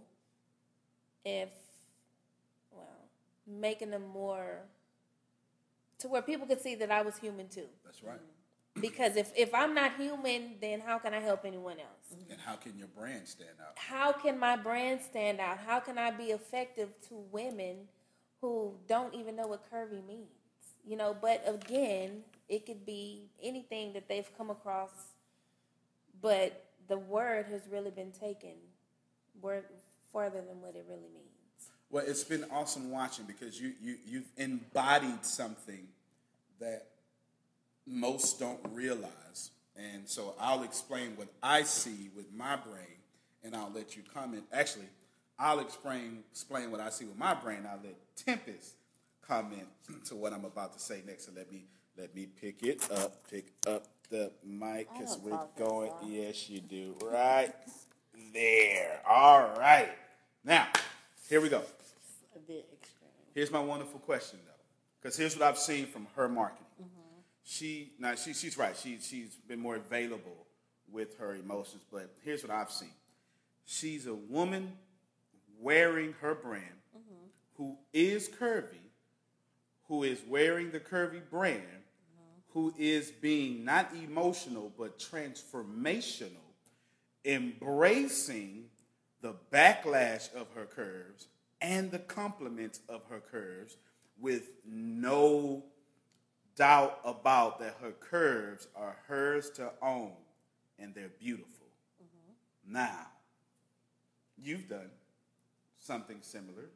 Speaker 3: making them more to where people could see that I was human too.
Speaker 4: That's right.
Speaker 3: Because if I'm not human, then how can I help anyone else?
Speaker 4: And how can your brand stand out?
Speaker 3: How can my brand stand out? How can I be effective to women who don't even know what curvy means? But again, it could be anything that they've come across, but the word has really been taken further than what it really means.
Speaker 4: Well, it's been awesome watching because you've embodied something that most don't realize. And so I'll explain what I see with my brain, and I'll let you comment. Actually, I'll explain what I see with my brain. I'll let Tempest comment to what I'm about to say next. So let me pick up the mic because we're going. Yes, you do. Right there. All right. Now, here we go.
Speaker 2: A bit extreme.
Speaker 4: Here's my wonderful question, though, because here's what I've seen from her marketing. She's right. She's been more available with her emotions, but here's what I've seen. She's a woman wearing her brand who is curvy, who is wearing the curvy brand, who is being not emotional but transformational, embracing the backlash of her curves and the compliments of her curves with no doubt about that her curves are hers to own and they're beautiful. Now, you've done something similar,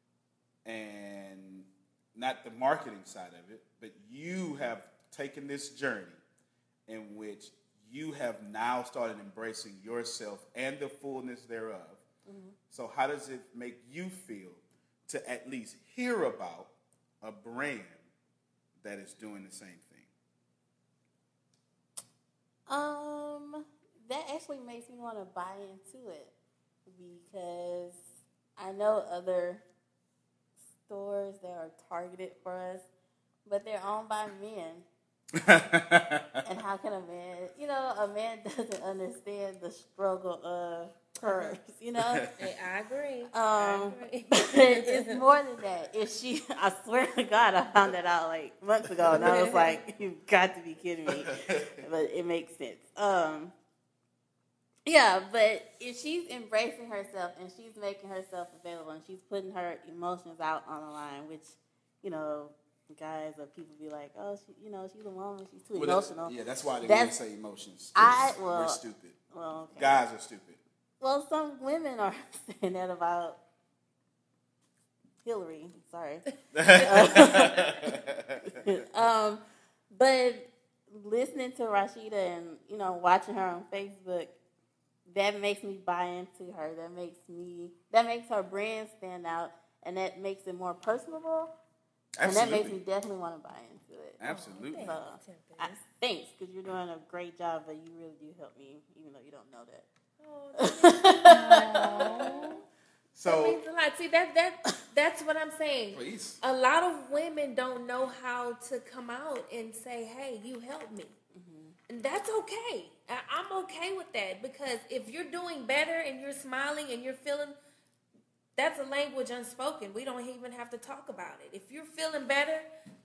Speaker 4: and not the marketing side of it, but you have taken this journey in which you have now started embracing yourself and the fullness thereof. So how does it make you feel to at least hear about a brand that is doing the same thing?
Speaker 2: That actually makes me want to buy into it because I know other stores that are targeted for us, but they're owned by men. And how can a man doesn't understand the struggle of curves,
Speaker 3: I agree.
Speaker 2: It's more than that. I swear to God, I found that out like months ago, and I was like, "You've got to be kidding me!" But it makes sense. Yeah, but if she's embracing herself and she's making herself available and she's putting her emotions out on the line, which, guys or people be like, "Oh, she's a woman, she's too emotional."
Speaker 4: That's why they wouldn't say emotions. We're stupid.
Speaker 2: Well, okay.
Speaker 4: Guys are stupid.
Speaker 2: Well, some women are saying that about Hillary. Sorry. But listening to Rashida and, watching her on Facebook, that makes me buy into her. That makes her brand stand out, and that makes it more personable.
Speaker 4: Absolutely.
Speaker 2: And that makes me definitely want to buy into it.
Speaker 4: Absolutely.
Speaker 2: So, thanks, because you're doing a great job, but you really do help me, even though you don't know that.
Speaker 4: So
Speaker 3: that means a lot. See, that's what I'm saying.
Speaker 4: Please.
Speaker 3: A lot of women don't know how to come out and say, "Hey, you helped me," and that's okay. I'm okay with that because if you're doing better and you're smiling and you're feeling, that's a language unspoken. We don't even have to talk about it. If you're feeling better,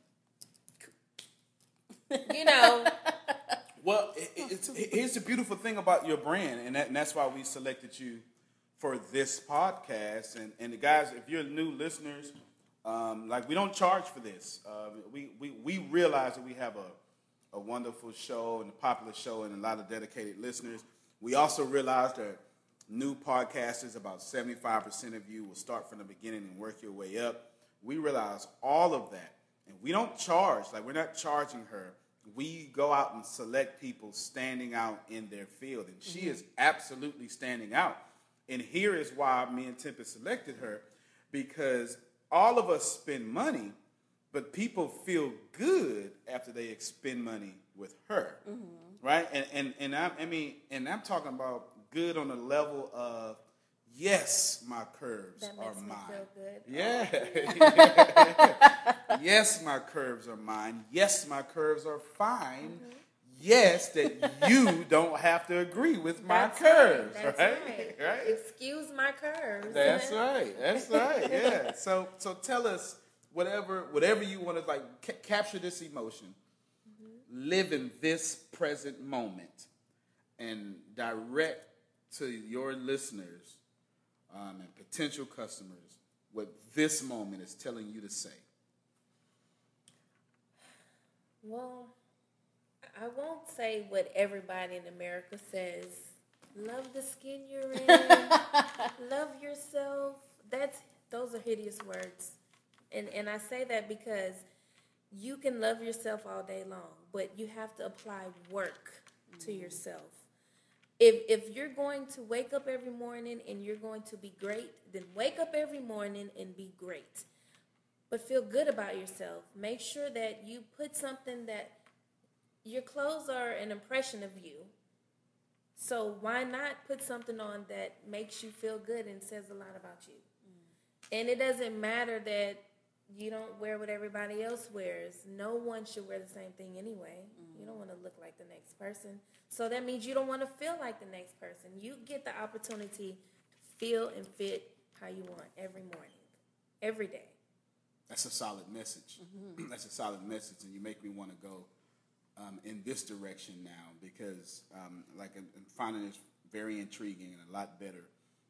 Speaker 4: Well, here's the beautiful thing about your brand, and that's why we selected you for this podcast. And the guys, if you're new listeners, we don't charge for this. We realize that we have
Speaker 1: a wonderful show and a popular show and a lot of dedicated listeners. We also realized that new podcasters, about 75% of you will start from the beginning and work your way up. We realize all of that. And we don't charge, like we're not charging her. We go out and select people standing out in their field. And she is absolutely standing out. And here is why me and Tempest selected her, because all of us spend money, but people feel good after they expend money with her, right? And I'm talking about good on the level of, yes, my curves
Speaker 3: That
Speaker 1: are
Speaker 3: makes me
Speaker 1: mine.
Speaker 3: feel good.
Speaker 1: Yeah. Yes, my curves are mine. Yes, my curves are fine. Yes, that you don't have to agree with my
Speaker 3: That's
Speaker 1: curves,
Speaker 3: That's
Speaker 1: right?
Speaker 3: right. Excuse my curves.
Speaker 1: That's right. That's right. Yeah. So tell us whatever you want to like capture this emotion, live in this present moment, and direct to your listeners and potential customers what this moment is telling you to say.
Speaker 3: Well, I won't say what everybody in America says. Love the skin you're in. Love yourself. Those are hideous words. And I say that because you can love yourself all day long, but you have to apply work to yourself. If you're going to wake up every morning and you're going to be great, then wake up every morning and be great. But feel good about yourself. Make sure that you put something that your clothes are an impression of you. So why not put something on that makes you feel good and says a lot about you? And it doesn't matter that you don't wear what everybody else wears. No one should wear the same thing anyway. You don't want to look like the next person. So that means you don't want to feel like the next person. You get the opportunity to feel and fit how you want every morning, every day.
Speaker 1: That's a solid message. That's a solid message, and you make me want to go in this direction now because, I'm finding this very intriguing and a lot better.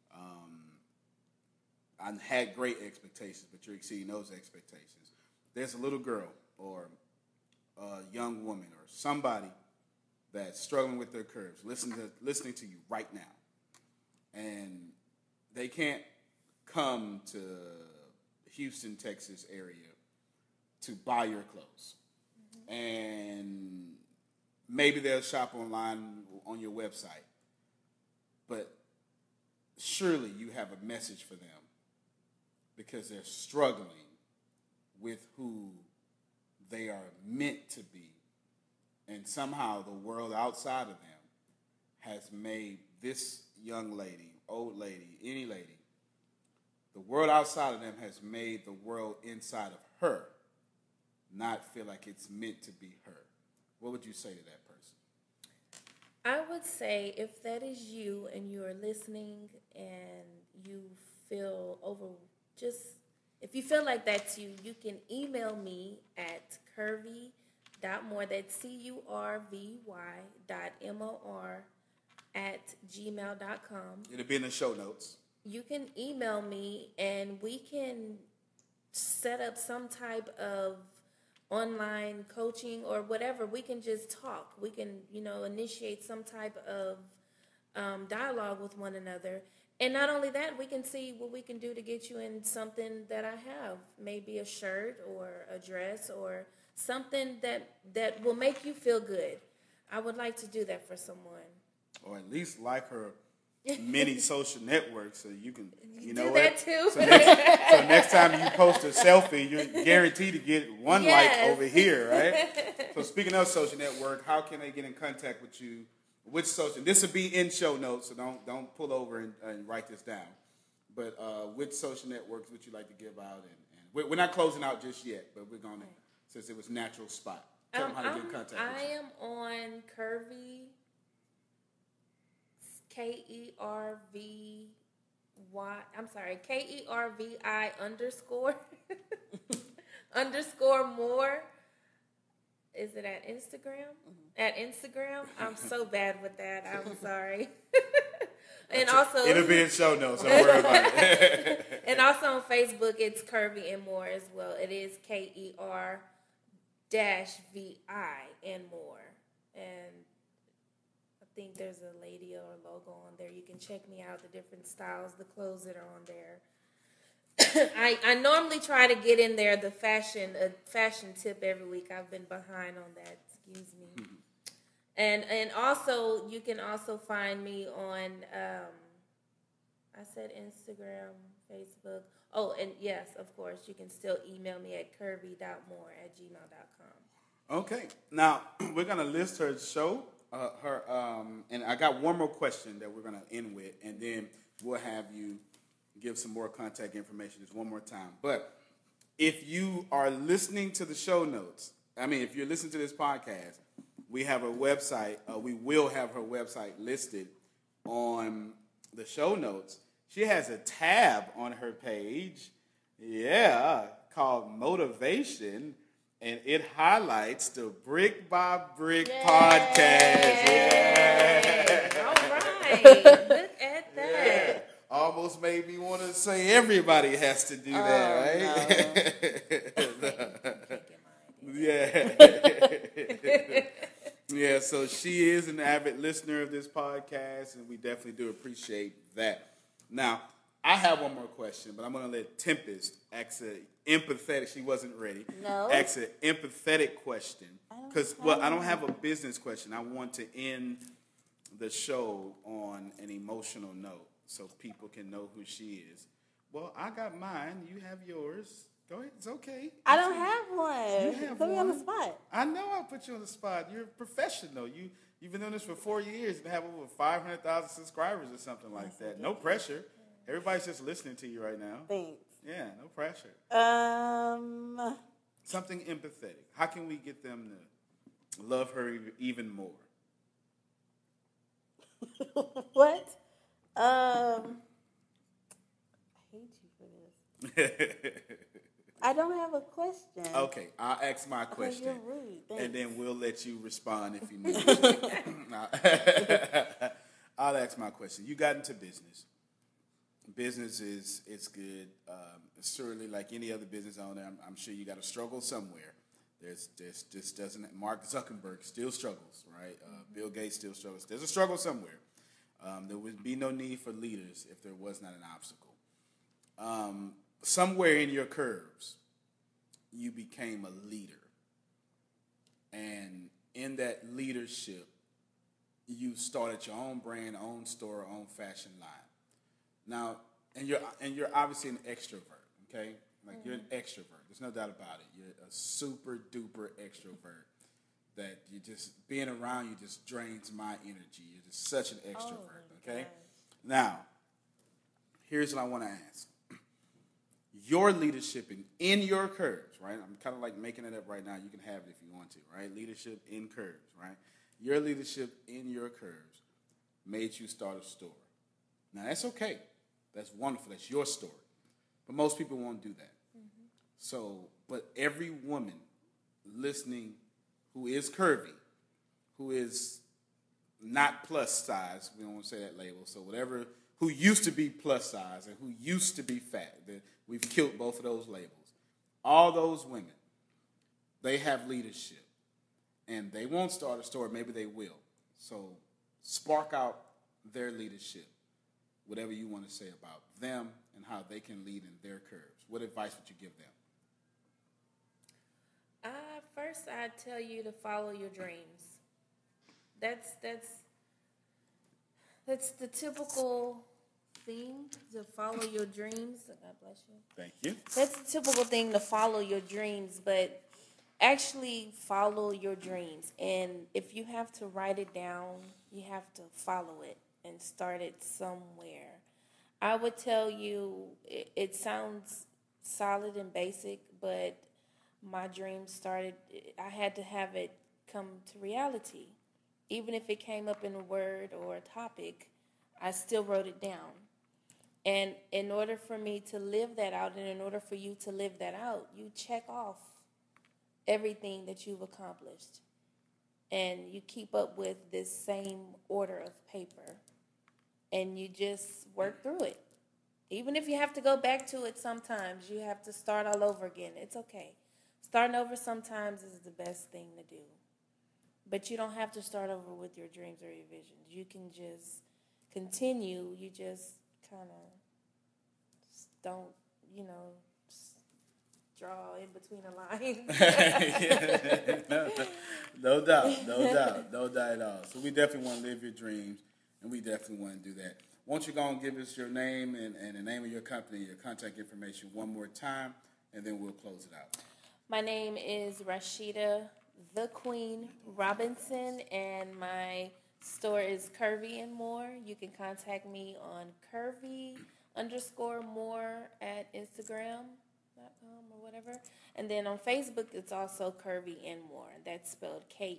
Speaker 1: I had great expectations, but you're exceeding those expectations. There's a little girl or a young woman or somebody that's struggling with their curves, listening to you right now, and they can't come to Houston, Texas area to buy your clothes. And maybe they'll shop online on your website. But surely you have a message for them because they're struggling with who they are meant to be. And somehow the world outside of them has made this young lady, old lady, any lady, the world outside of them has made the world inside of her not feel like it's meant to be her. What would you say to that person?
Speaker 3: I would say if that is you and you're listening and you feel if you feel like that's you, you can email me at curvy.more, that's curvy.mor@gmail.com.
Speaker 1: It'll be in the show notes.
Speaker 3: You can email me and we can set up some type of online coaching or whatever. We can just talk. We can, initiate some type of dialogue with one another. And not only that, we can see what we can do to get you in something that I have. Maybe a shirt or a dress or something that will make you feel good. I would like to do that for someone.
Speaker 1: Or at least like her many social networks so you can,
Speaker 3: do that too.
Speaker 1: So next time you post a selfie, you're guaranteed to get one like over here, right? So speaking of social network, how can they get in contact with you? Which social? This will be in show notes, so don't pull over and write this down. But which social networks would you like to give out? And we're not closing out just yet, but we're going to, since it was natural spot. Tell them how to get in contact with you.
Speaker 3: I am on Curvy, KERVI__ Is it at Instagram? At Instagram? I'm so bad with that. I'm sorry. And also,
Speaker 1: it'll be in show notes. Don't worry about it.
Speaker 3: And also on Facebook, it's Curvy and More as well. It is KER and more. And I think there's a lady or logo on there. You can check me out, the different styles, the clothes that are on there. I normally try to get in there a fashion tip every week. I've been behind on that. Excuse me. And also you can also find me on I said Instagram, Facebook. Oh, and yes, of course, you can still email me at curvy.more@gmail.com.
Speaker 4: Okay. Now we're gonna list her show. And I got one more question that we're gonna end with, and then we'll have you give some more contact information just one more time. But if you are listening to the show notes, if you're listening to this podcast, we have her website. We will have her website listed on the show notes. She has a tab on her page, called Motivation, and it highlights the Brick by Brick podcast. Yeah.
Speaker 3: All right. Look at that.
Speaker 4: Yeah. Almost made me want to say everybody has to do that, right? Yeah, so she is an avid listener of this podcast, and we definitely do appreciate that. Now, I have one more question, but I'm going to let Tempest ask an empathetic. She wasn't ready.
Speaker 2: No.
Speaker 4: Ask an empathetic question. Because, I don't have a business question. I want to end the show on an emotional note so people can know who she is. Well, I got mine. You have yours. Go ahead. It's okay.
Speaker 2: I don't have one.
Speaker 4: You have
Speaker 2: Put me on the
Speaker 4: one.
Speaker 2: spot.
Speaker 4: I know I put you on the spot. You're a professional. You've been doing this for 4 years and have over 500,000 subscribers or something like that. No pressure. Everybody's just listening to you right now.
Speaker 2: Thanks.
Speaker 4: Yeah, no pressure. Something empathetic. How can we get them to love her even more?
Speaker 2: What? I hate you for this. I don't have a question.
Speaker 4: Okay, I'll ask my question.
Speaker 2: Okay, you're rude. Thanks.
Speaker 4: And then we'll let you respond if you need to. I'll ask my question. You got into business. Business it's good. Certainly, like any other business owner, I'm sure you got to struggle somewhere. This doesn't. Mark Zuckerberg still struggles, right? Bill Gates still struggles. There's a struggle somewhere. There would be no need for leaders if there was not an obstacle. Somewhere in your curves, you became a leader. And in that leadership, you started your own brand, own store, own fashion line. Now, and you're obviously an extrovert, okay? Like you're an extrovert. There's no doubt about it. You're a super duper extrovert. That you just being around you just drains my energy. You're just such an extrovert, okay?
Speaker 3: God.
Speaker 4: Now, here's what I want to ask. Your leadership in your curves, right? I'm kind of like making it up right now. You can have it if you want to, right? Leadership in curves, right? Your leadership in your curves made you start a store. Now, that's okay. That's wonderful. That's your story. But most people won't do that. Mm-hmm. So, but every woman listening who is curvy, who is not plus size, we don't want to say that label, so whatever, who used to be plus size and who used to be fat, we've killed both of those labels. All those women, they have leadership. And they won't start a store, maybe they will. So spark out their leadership, whatever you want to say about them and how they can lead in their curves. What advice would you give them?
Speaker 3: First, I'd tell you to follow your dreams. That's the typical thing, to follow your dreams. God bless you.
Speaker 4: Thank you.
Speaker 3: That's the typical thing, to follow your dreams, but actually follow your dreams. And if you have to write it down, you have to follow it and start it somewhere. I would tell you, it sounds solid and basic, but my dream started, I had to have it come to reality. Even if it came up in a word or a topic, I still wrote it down. And in order for me to live that out, and in order for you to live that out, you check off everything that you've accomplished. And you keep up with this same order of paper. And you just work through it. Even if you have to go back to it sometimes, you have to start all over again. It's okay. starting over sometimes is the best thing to do. But you don't have to start over with your dreams or your visions. You can just continue. You just kind of don't, draw in between the lines.
Speaker 4: No doubt at all. So we definitely want to live your dreams, and we definitely want to do that. Won't you go and give us your name and the name of your company, your contact information one more time, and then we'll close it out.
Speaker 3: My name is Rashida the Queen Robinson, and my store is Curvy and More. You can contact me on Curvy_more at Instagram.com or whatever. And then on Facebook, it's also Curvy and More. That's spelled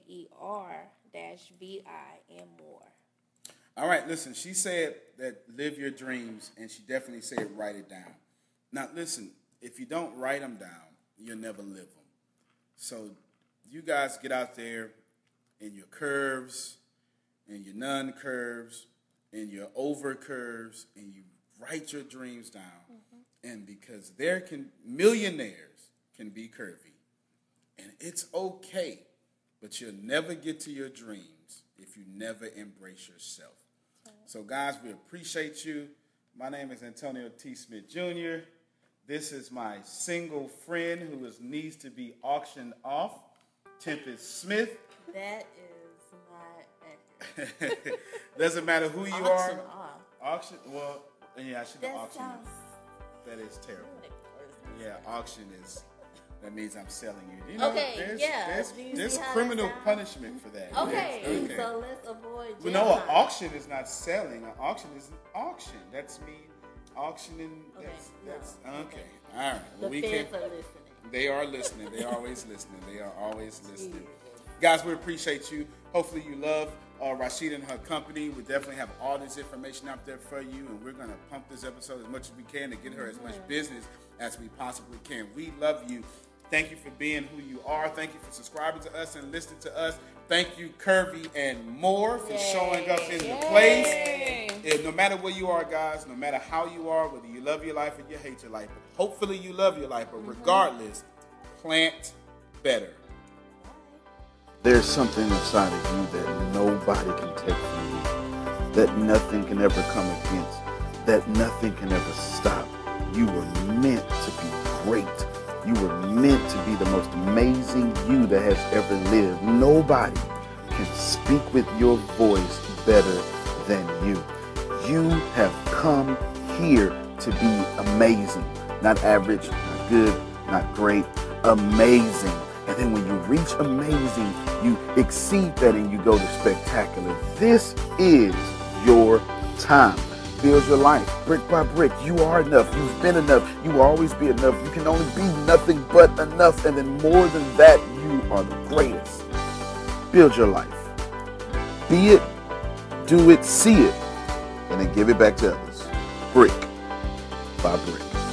Speaker 3: KER-VI and more.
Speaker 4: All right, listen, she said that live your dreams, and she definitely said write it down. Now, listen, if you don't write them down, you'll never live them. So you guys get out there in your curves, in your non-curves, in your over curves, and you write your dreams down. Mm-hmm. And because millionaires can be curvy, and it's okay, but you'll never get to your dreams if you never embrace yourself. So, guys, we appreciate you. My name is Antonio T. Smith Jr. This is my single friend who needs to be auctioned off, Tempest Smith.
Speaker 2: That is not accurate.
Speaker 4: Doesn't matter who you
Speaker 2: Auction
Speaker 4: are.
Speaker 2: off.
Speaker 4: Auction. Well, yeah, I should have auctioned
Speaker 2: sounds...
Speaker 4: That is terrible. Yeah, auction is. That means I'm selling you.
Speaker 2: Okay,
Speaker 4: There's criminal punishment for that.
Speaker 2: Okay, so let's avoid.
Speaker 4: Well, no, an auction is not selling. An auction is an auction. That's me auctioning. That's okay. All right. Well,
Speaker 2: the fans are listening.
Speaker 4: They are listening. They are always listening. They are always listening. Guys, we appreciate you. Hopefully you love Rashida and her company. We definitely have all this information out there for you, and we're going to pump this episode as much as we can to get her as much business as we possibly can. We love you. Thank you for being who you are. Thank you for subscribing to us and listening to us. Thank you, Curvy and More, for showing up in the place. And no matter where you are, guys, no matter how you are, whether you love your life or you hate your life, but hopefully you love your life, but regardless, plant better.
Speaker 1: There's something inside of you that nobody can take from you, that nothing can ever come against, that nothing can ever stop. You were meant to be great. You were meant to be the most amazing you that has ever lived. Nobody can speak with your voice better than you. You have come here to be amazing. Not average, not good, not great, amazing. And then when you reach amazing, you exceed that and you go to spectacular. This is your time. Build your life brick by brick. You are enough. You've been enough. You will always be enough. You can only be nothing but enough. And then more than that, you are the greatest. Build your life. Be it, do it, see it, and then give it back to others. Brick by brick.